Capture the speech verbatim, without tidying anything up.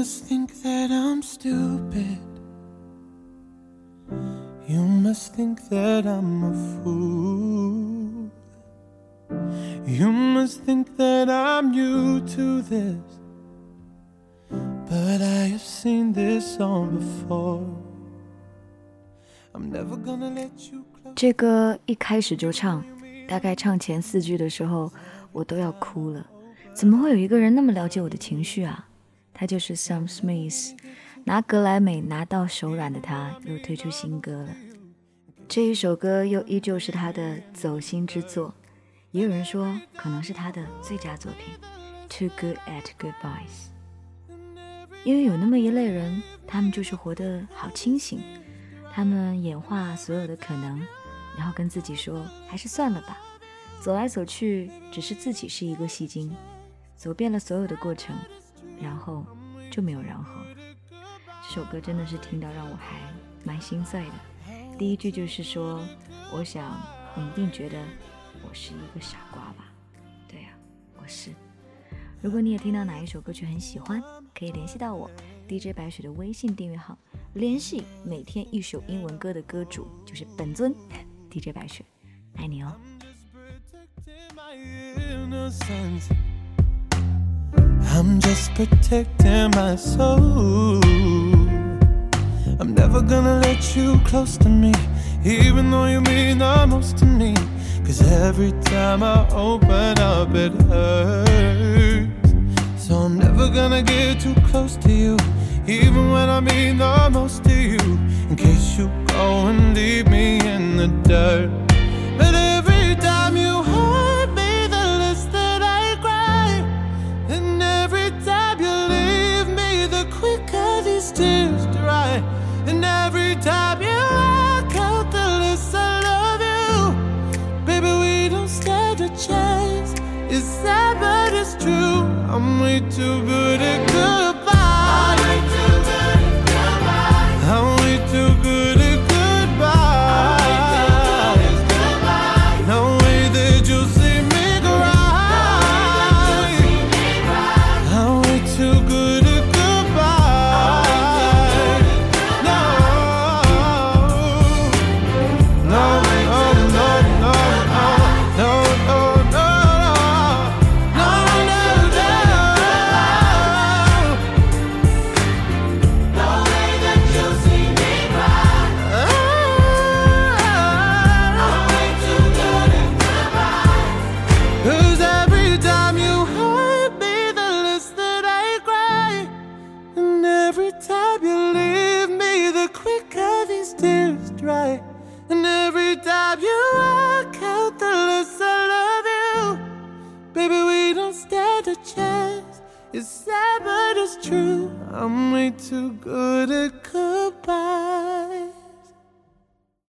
must think that I'm stupid. You must think that I'm a fool. You must think that I'm new to this, but I have seen this song before. I'm never gonna let you close. 这歌一开始就唱，大概唱前四句的时候，我都要哭了。怎么会有一个人那么了解我的情绪啊？他就是 Sam Smith， 拿格莱美拿到手软的他，又推出新歌了。这一首歌又依旧是他的走心之作，也有人说可能是他的最佳作品 Too Good at Goodbyes。 因为有那么一类人，他们就是活得好清醒，他们演化所有的可能，然后跟自己说还是算了吧，走来走去只是自己是一个戏精，走遍了所有的过程，然后就没有然后。这首歌真的是听到让我还蛮心碎的。第一句就是说，我想你一定觉得我是一个傻瓜吧。对啊，我是。如果你也听到哪一首歌曲很喜欢，可以联系到我 D J 白雪的微信订阅号，联系每天一首英文歌的歌主，就是本尊 D J 白雪，爱你哦。 I'm just protecting my soul. I'm never gonna let you close to me, even though you mean the most to me. Cause every time I open up it hurts. So I'm never gonna get too close to you, even when I mean the most to you, in case you go and leave me in the dirt. But every time you hurt me, the less that I cry. And every time you leave me, the quicker these tears dry. And every time you walk out, the less I love you. Baby, we don't stand a chance. It's sad but it's true. I'm way too good at goodbye. I'm way too good at goodbye. I'm way too good at goodbye. No way that you'll see me cry. I'm way too good at goodbye. No, no, no, no, no, no, no, no, no, no, no. No way that you'll see me cry. I'm way too good at goodbye. 'Cause every time you hurt me, the less that I cry. And every time you leave me, the quicker these tears dry. And every time you walk out, the less I love you. Baby, we don't stand a chance. It's sad but it's true. I'm way too good at goodbye.